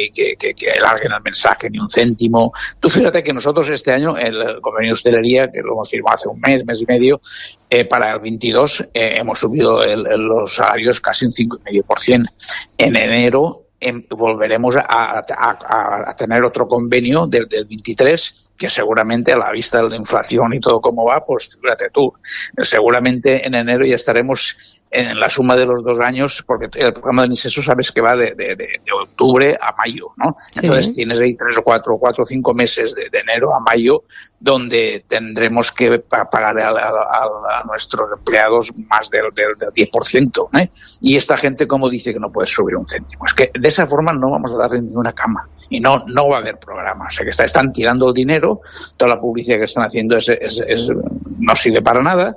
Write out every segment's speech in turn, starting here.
hay que alarguen el mensaje, ni un céntimo. Tú fíjate que nosotros este año, el convenio de hostelería, que lo hemos firmado hace un mes y medio, para el 22 hemos subido los salarios casi un 5,5%. En enero volveremos a tener otro convenio del 23, que seguramente a la vista de la inflación y todo cómo va, pues fíjate tú, seguramente en enero ya estaremos en la suma de los 2 años, porque el programa de Niceso sabes que va de octubre a mayo, ¿no? Sí. Entonces tienes ahí 3 o 4 o 5 meses de enero a mayo donde tendremos que pagar a nuestros empleados más del 10%, ¿eh? Y esta gente, como dice que no puede subir un céntimo, es que de esa forma no vamos a darle ninguna cama. Y no va a haber programa. O sea, que están tirando el dinero, toda la publicidad que están haciendo no sirve para nada,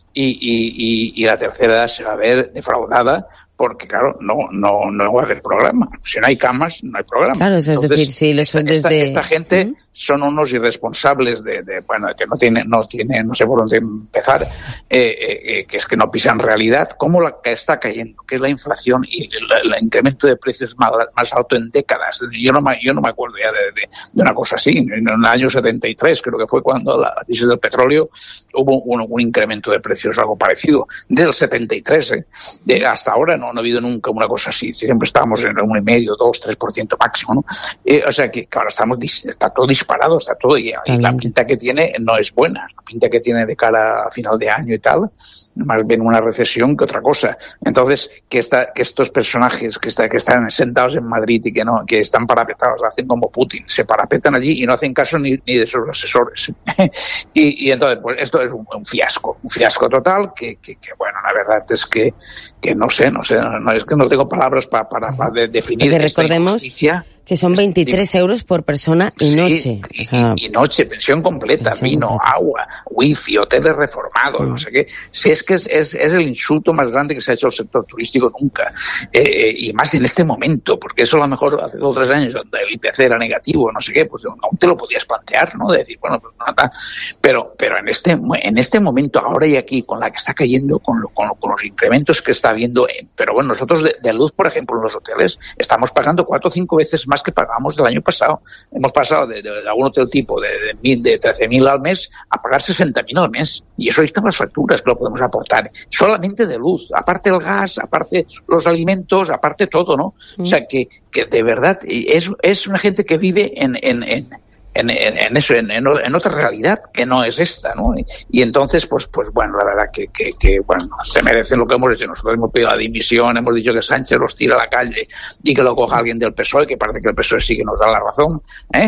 y la tercera se va a ver defraudada, porque claro, no va a haber programa. Si no hay camas, no hay programa. Claro, es decir, si esta gente son unos irresponsables bueno, que no tiene, no sé por dónde empezar, que es que no pisan realidad, cómo la que está cayendo, que es la inflación y el incremento de precios más alto en décadas. Yo no me acuerdo ya de una cosa así. En el año 73, creo que fue cuando la crisis del petróleo, hubo un incremento de precios algo parecido. Del 73, hasta ahora no ha habido nunca una cosa así. Siempre estábamos en 1,5%, 2%, 3% máximo, ¿no? O sea que ahora está todo disparado, está todo, y la pinta que tiene no es buena. La pinta que tiene de cara a final de año y tal, más bien una recesión que otra cosa. Entonces, que estos personajes que están sentados en Madrid y que están parapetados, hacen como Putin, se parapetan allí y no hacen caso ni de sus asesores. y entonces, pues esto es un fiasco total, que bueno, la verdad es que no sé, es que no tengo palabras para definir esta injusticia. Que son 23 euros por persona y noche. Y noche, pensión completa, vino, agua, wifi, hoteles reformados, no sé qué. Si es que es el insulto más grande que se ha hecho al sector turístico nunca. Y más en este momento, porque eso a lo mejor hace 2 o 3 años, donde el IPC era negativo, no sé qué, pues aún te lo podías plantear, ¿no? De decir, bueno, pues nada. Pero en este momento, ahora y aquí, con la que está cayendo, con los incrementos que está habiendo, pero bueno, nosotros de luz, por ejemplo, en los hoteles, estamos pagando 4 o 5 veces más que pagamos del año pasado. Hemos pasado de algún hotel tipo de 13.000 al mes a pagar 60.000 al mes. Y eso ahí están las facturas que lo podemos aportar. Solamente de luz, aparte el gas, aparte los alimentos, aparte todo, ¿no? O sea, que de verdad es una gente que vive en otra realidad que no es esta, ¿no? Y entonces, pues bueno, la verdad que bueno, se merecen lo que hemos hecho. Nosotros hemos pedido la dimisión, hemos dicho que Sánchez los tira a la calle y que lo coja alguien del PSOE, que parece que el PSOE sí que nos da la razón,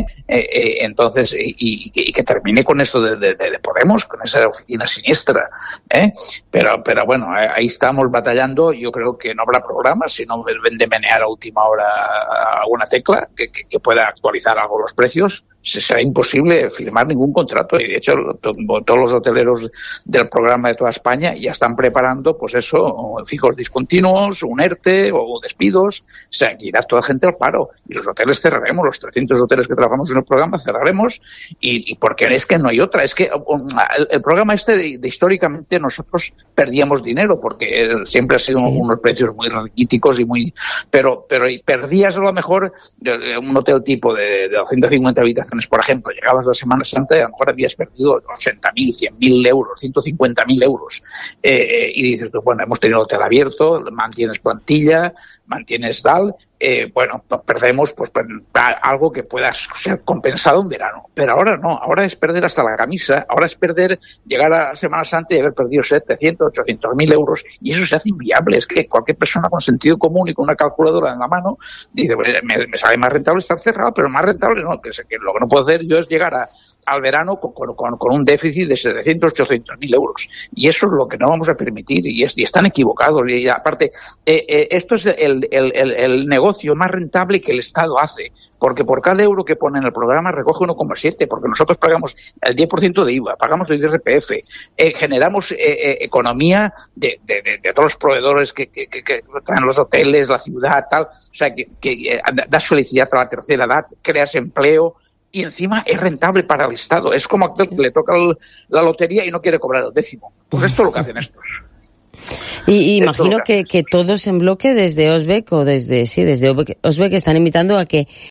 entonces, y que termine con esto de Podemos, con esa oficina siniestra, pero bueno, ahí estamos batallando. Yo creo que no habrá programa, sino de menear a última hora alguna tecla que pueda actualizar algo los precios. Será imposible firmar ningún contrato, y de hecho todos los hoteleros del programa de toda España ya están preparando, pues eso, fijos discontinuos, un ERTE o despidos. O sea, que irá toda gente al paro, y los hoteles cerraremos, los 300 hoteles que trabajamos en el programa cerraremos, y porque es que no hay otra. Es que el programa de históricamente nosotros perdíamos dinero, porque siempre ha sido unos precios muy raquíticos pero perdías a lo mejor un hotel tipo de 250 habitaciones, por ejemplo, llegabas la Semana Santa y a lo mejor habías perdido 80.000, 100.000 euros, 150.000 euros. Y dices, pues bueno, hemos tenido el hotel abierto, mantienes plantilla, mantienes tal, bueno, nos perdemos pues algo que pueda ser compensado en verano. Pero ahora no, ahora es perder hasta la camisa, ahora es llegar a Semana Santa y haber perdido 700, 800.000 euros, y eso se hace inviable. Es que cualquier persona con sentido común y con una calculadora en la mano dice, me sale más rentable estar cerrado, pero más rentable no, que lo que no puedo hacer yo es llegar al verano con un déficit de 700, 800.000 euros. Y eso es lo que no vamos a permitir, y están equivocados. Y aparte, esto es el negocio más rentable que el Estado hace, porque por cada euro que pone en el programa recoge 1,7, porque nosotros pagamos el 10% de IVA, pagamos el IRPF, generamos economía de todos los proveedores que traen los hoteles, la ciudad, tal. O sea, que das felicidad a la tercera edad, creas empleo, y encima es rentable para el Estado. Es como aquel que le toca la lotería y no quiere cobrar el décimo. Pues esto es lo que hacen estos. Y imagino que todos en bloque desde Osbec o desde Osbec están invitando a que